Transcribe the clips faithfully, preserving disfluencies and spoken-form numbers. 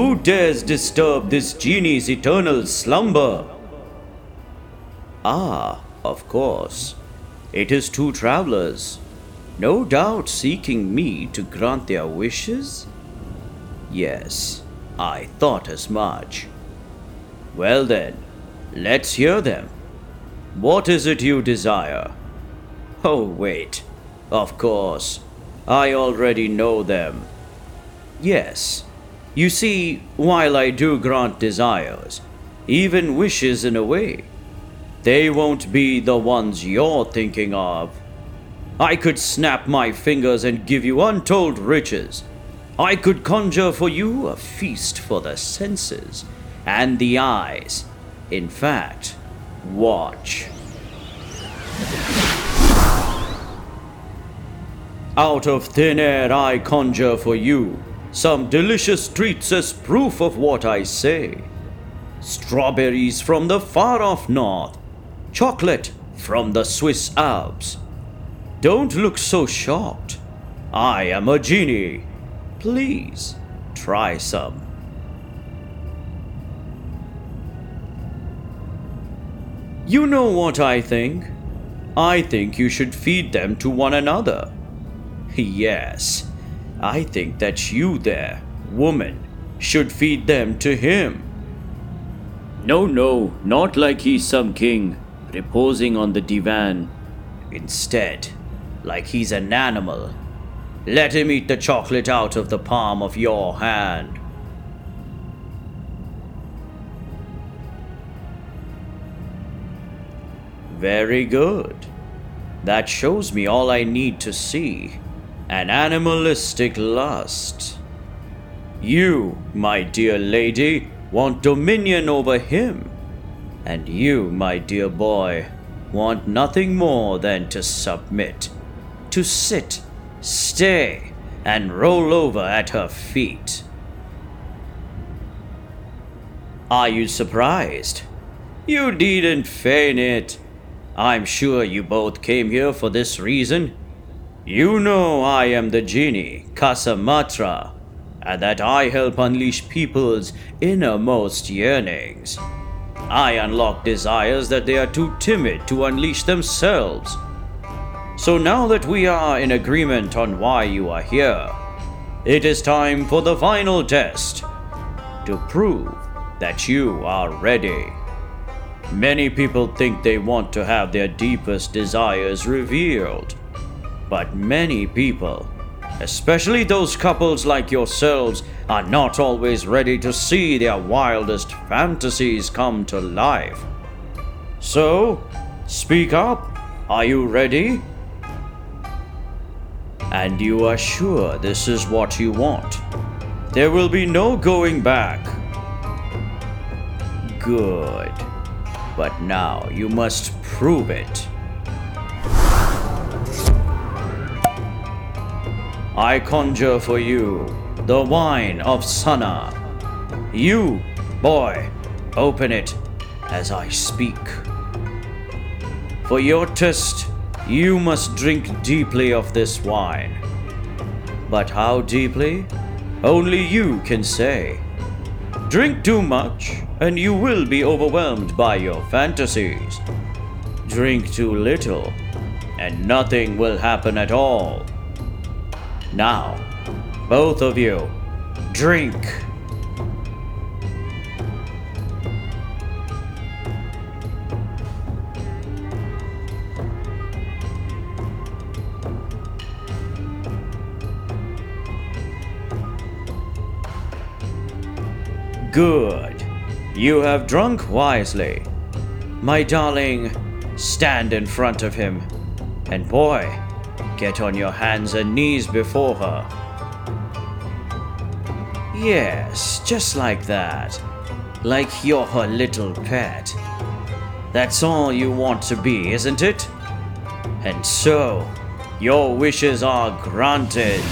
Who dares disturb this genie's eternal slumber? Ah, of course. It is two travelers, no doubt seeking me to grant their wishes? Yes, I thought as much. Well then, let's hear them. What is it you desire? Oh, wait. Of course. I already know them. Yes. You see, while I do grant desires, even wishes in a way, they won't be the ones you're thinking of. I could snap my fingers and give you untold riches. I could conjure for you a feast for the senses and the eyes. In fact, watch. Out of thin air I conjure for you some delicious treats as proof of what I say. Strawberries from the far-off north, chocolate from the Swiss Alps. Don't look so shocked. I am a genie. Please, try some. You know what I think? I think you should feed them to one another. Yes, I think that you there, woman, should feed them to him. No, no, not like he's some king, reposing on the divan. Instead, like he's an animal. Let him eat the chocolate out of the palm of your hand. Very good. That shows me all I need to see. An animalistic lust. You, my dear lady, want dominion over him. And you, my dear boy, want nothing more than to submit, to sit, stay, and roll over at her feet. Are you surprised? You needn't feign it. I'm sure you both came here for this reason. You know I am the genie, Kasamatra, and that I help unleash people's innermost yearnings. I unlock desires that they are too timid to unleash themselves. So now that we are in agreement on why you are here, it is time for the final test, to prove that you are ready. Many people think they want to have their deepest desires revealed. But many people, especially those couples like yourselves, are not always ready to see their wildest fantasies come to life. So, speak up. Are you ready? And you are sure this is what you want? There will be no going back. Good. But now you must prove it. I conjure for you the wine of Sana. You, boy, open it as I speak. For your test, you must drink deeply of this wine. But how deeply? Only you can say. Drink too much, and you will be overwhelmed by your fantasies. Drink too little, and nothing will happen at all. Now, both of you, drink. Good. You have drunk wisely. My darling, stand in front of him, and boy, get on your hands and knees before her. Yes, just like that. Like you're her little pet. That's all you want to be, isn't it? And so, your wishes are granted.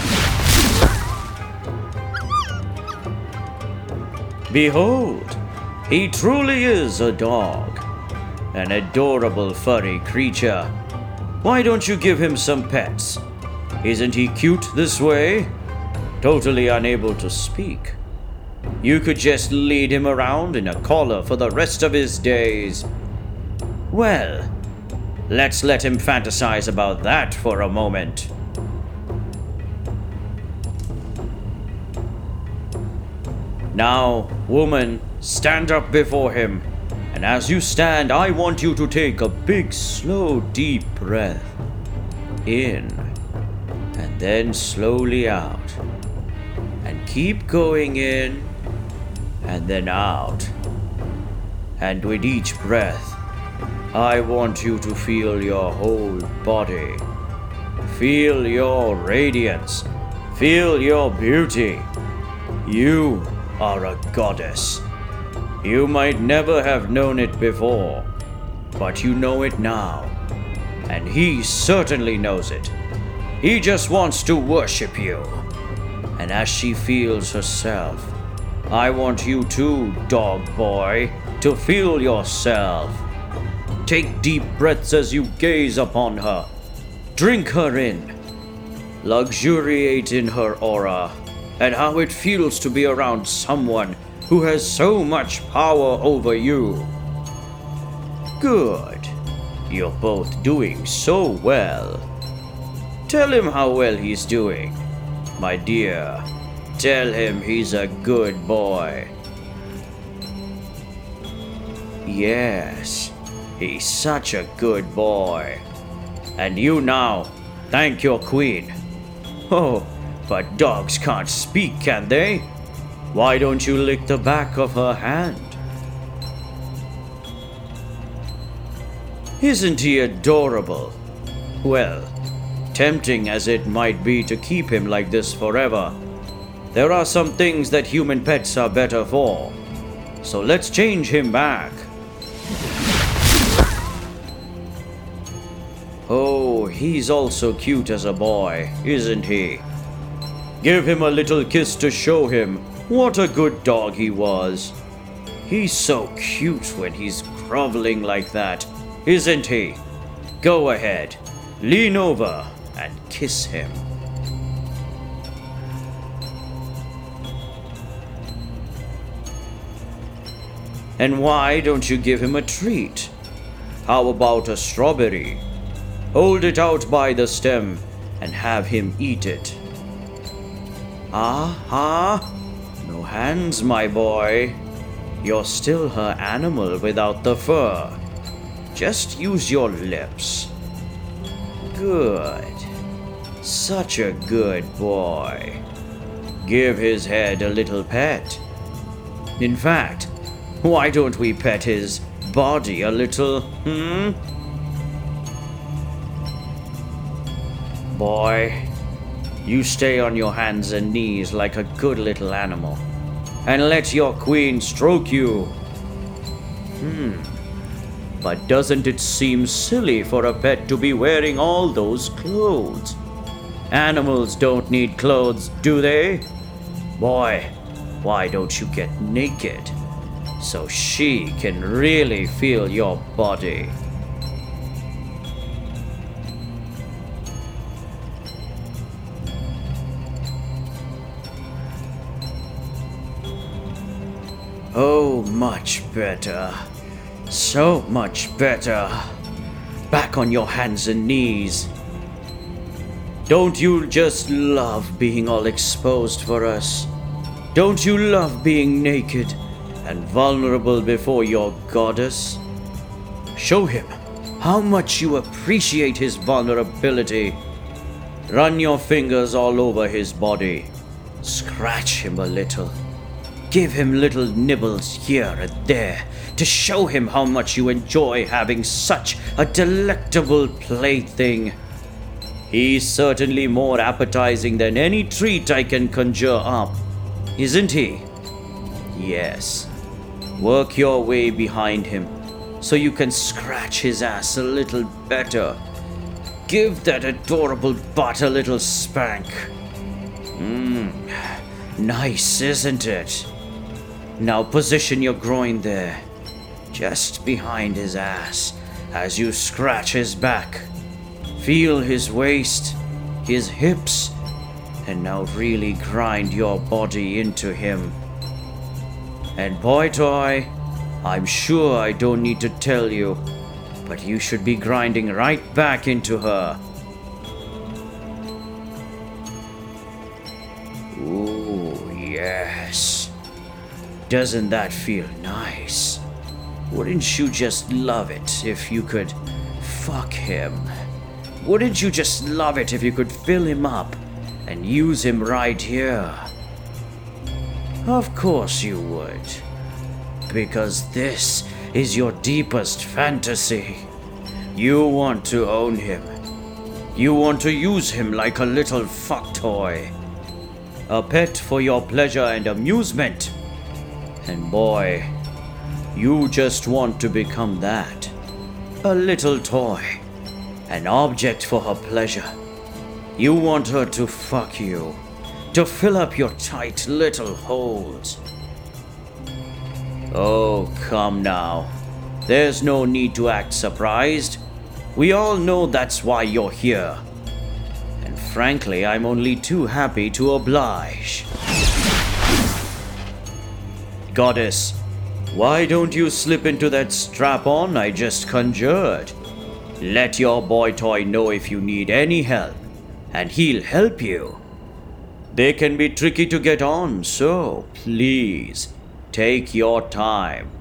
Behold, he truly is a dog. An adorable furry creature. Why don't you give him some pets? Isn't he cute this way? Totally unable to speak. You could just lead him around in a collar for the rest of his days. Well, let's let him fantasize about that for a moment. Now, woman, stand up before him. And as you stand, I want you to take a big, slow, deep breath in, and then slowly out. And keep going in, and then out. And with each breath, I want you to feel your whole body. Feel your radiance. Feel your beauty. You are a goddess. You might never have known it before, but you know it now. And he certainly knows it. He just wants to worship you. And as she feels herself, I want you too, dog boy, to feel yourself. Take deep breaths as you gaze upon her. Drink her in. Luxuriate in her aura, and how it feels to be around someone who has so much power over you. Good. You're both doing so well. Tell him how well he's doing. My dear, tell him he's a good boy. Yes, he's such a good boy. And you now, thank your queen. Oh, but dogs can't speak, can they? Why don't you lick the back of her hand? Isn't he adorable? Well, tempting as it might be to keep him like this forever, there are some things that human pets are better for. So let's change him back. Oh, he's also cute as a boy, isn't he? Give him a little kiss to show him what a good dog he was. He's so cute when he's groveling like that, isn't he? Go ahead, lean over and kiss him. And why don't you give him a treat? How about a strawberry? Hold it out by the stem and have him eat it. Ah-ha! No hands, my boy. You're still her animal without the fur. Just use your lips. Good. Such a good boy. Give his head a little pet. In fact, why don't we pet his body a little, hmm? Boy, you stay on your hands and knees like a good little animal, and let your queen stroke you. Hmm. But doesn't it seem silly for a pet to be wearing all those clothes? Animals don't need clothes, do they? Boy, why don't you get naked so she can really feel your body? Oh, much better. So much better. Back on your hands and knees. Don't you just love being all exposed for us? Don't you love being naked and vulnerable before your goddess? Show him how much you appreciate his vulnerability. Run your fingers all over his body. Scratch him a little. Give him little nibbles here and there to show him how much you enjoy having such a delectable plaything. He's certainly more appetizing than any treat I can conjure up, isn't he? Yes. Work your way behind him so you can scratch his ass a little better. Give that adorable butt a little spank. Mmm, nice, isn't it? Now position your groin there, just behind his ass, as you scratch his back. Feel his waist, his hips, and now really grind your body into him. And boy toy, I'm sure I don't need to tell you, but you should be grinding right back into her. Ooh, yes. Doesn't that feel nice? Wouldn't you just love it if you could fuck him? Wouldn't you just love it if you could fill him up and use him right here? Of course you would. Because this is your deepest fantasy. You want to own him. You want to use him like a little fuck toy. A pet for your pleasure and amusement. And boy, you just want to become that. A little toy. An object for her pleasure. You want her to fuck you. To fill up your tight little holes. Oh, come now. There's no need to act surprised. We all know that's why you're here. And frankly, I'm only too happy to oblige. Goddess, why don't you slip into that strap-on I just conjured? Let your boy toy know if you need any help, and he'll help you. They can be tricky to get on, so please, take your time.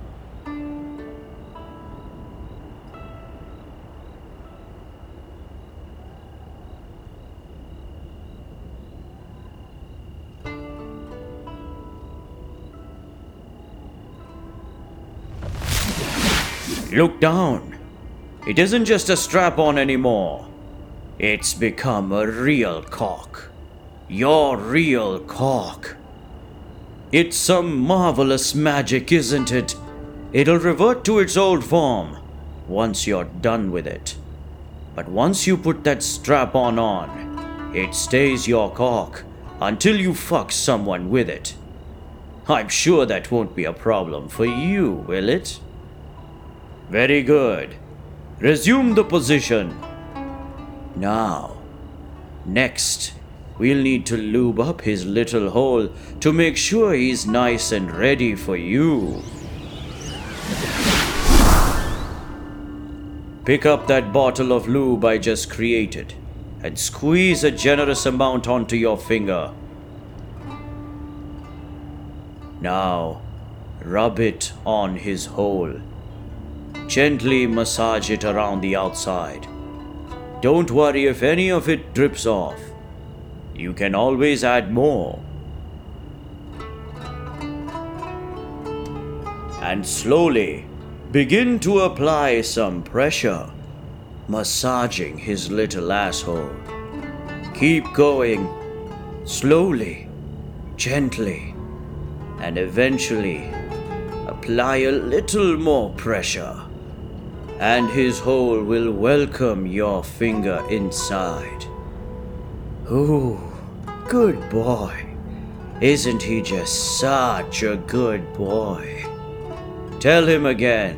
Look down. It isn't just a strap-on anymore. It's become a real cock. Your real cock. It's some marvelous magic, isn't it? It'll revert to its old form once you're done with it. But once you put that strap-on on, it stays your cock until you fuck someone with it. I'm sure that won't be a problem for you, will it? Very good. Resume the position. Now, next, we'll need to lube up his little hole to make sure he's nice and ready for you. Pick up that bottle of lube I just created and squeeze a generous amount onto your finger. Now, rub it on his hole. Gently massage it around the outside. Don't worry if any of it drips off. You can always add more. And slowly begin to apply some pressure, massaging his little asshole. Keep going, slowly, gently, and eventually apply a little more pressure, and his hole will welcome your finger inside. Ooh, good boy. Isn't he just such a good boy? Tell him again.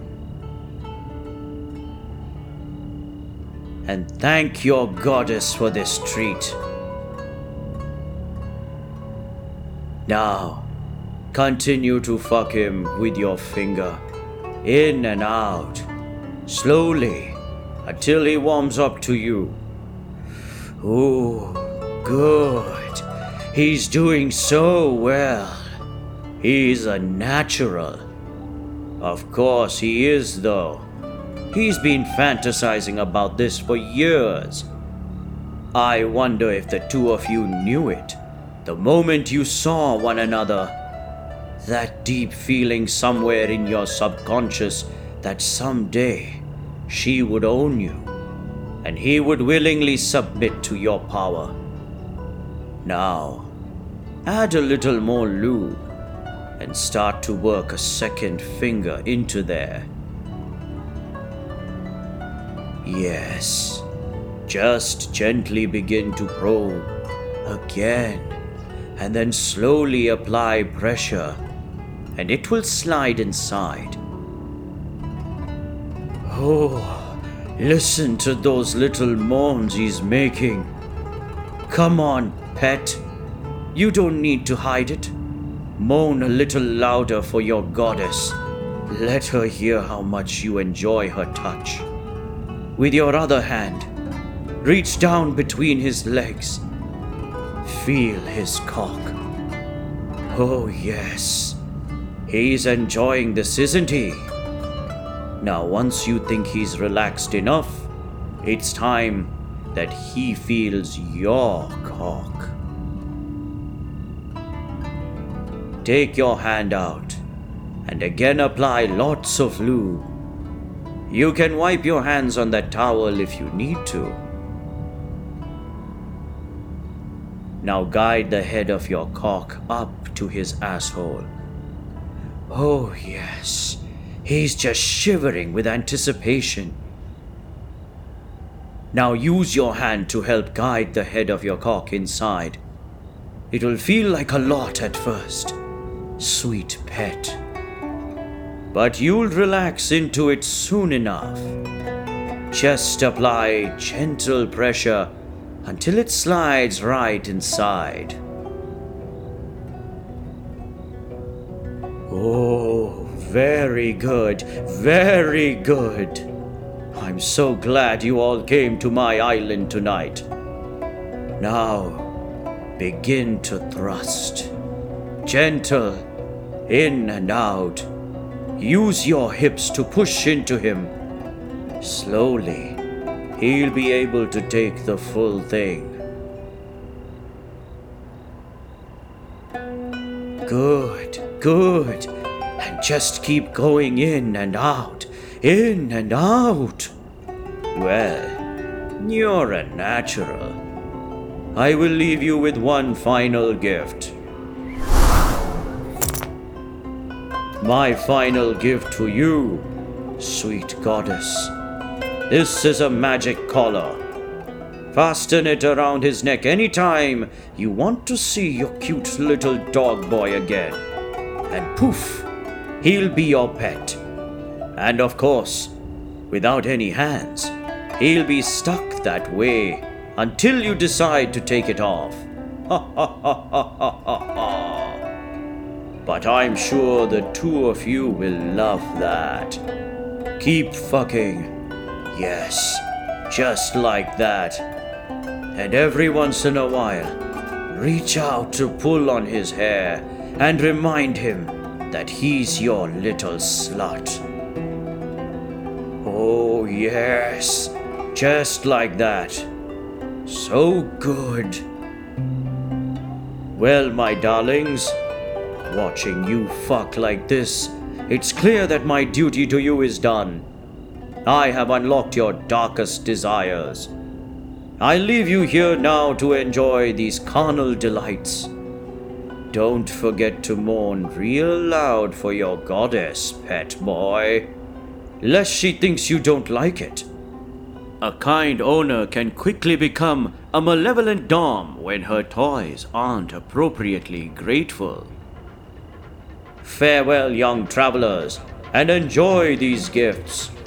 And thank your goddess for this treat. Now, continue to fuck him with your finger, in and out, slowly, until he warms up to you. Ooh, good. He's doing so well. He's a natural. Of course he is, though. He's been fantasizing about this for years. I wonder if the two of you knew it the moment you saw one another. That deep feeling somewhere in your subconscious that someday she would own you, and he would willingly submit to your power. Now, add a little more lube and start to work a second finger into there. Yes, just gently begin to probe again, and then slowly apply pressure, and it will slide inside. Oh, listen to those little moans he's making. Come on, pet. You don't need to hide it. Moan a little louder for your goddess. Let her hear how much you enjoy her touch. With your other hand, reach down between his legs. Feel his cock. Oh yes, he's enjoying this, isn't he? Now once you think he's relaxed enough, it's time that he feels your cock. Take your hand out and again apply lots of lube. You can wipe your hands on that towel if you need to. Now guide the head of your cock up to his asshole. Oh yes, he's just shivering with anticipation. Now use your hand to help guide the head of your cock inside. It will feel like a lot at first, sweet pet. But you'll relax into it soon enough. Just apply gentle pressure until it slides right inside. Oh, very good, very good. I'm so glad you all came to my island tonight. Now, begin to thrust. Gentle, in and out. Use your hips to push into him. Slowly, he'll be able to take the full thing. Good, good. And just keep going in and out, in and out. Well, you're a natural. I will leave you with one final gift. My final gift to you, sweet goddess. This is a magic collar. Fasten it around his neck anytime you want to see your cute little dog boy again. And poof, he'll be your pet. And of course, without any hands, he'll be stuck that way until you decide to take it off. Ha ha ha ha ha ha ha. But I'm sure the two of you will love that. Keep fucking. Yes, just like that. And every once in a while, reach out to pull on his hair and remind him that he's your little slut. Oh yes, just like that. So good. Well, my darlings, watching you fuck like this, it's clear that my duty to you is done. I have unlocked your darkest desires. I leave you here now to enjoy these carnal delights. Don't forget to moan real loud for your goddess, pet boy, lest she thinks you don't like it. A kind owner can quickly become a malevolent dom when her toys aren't appropriately grateful. Farewell, young travelers, and enjoy these gifts.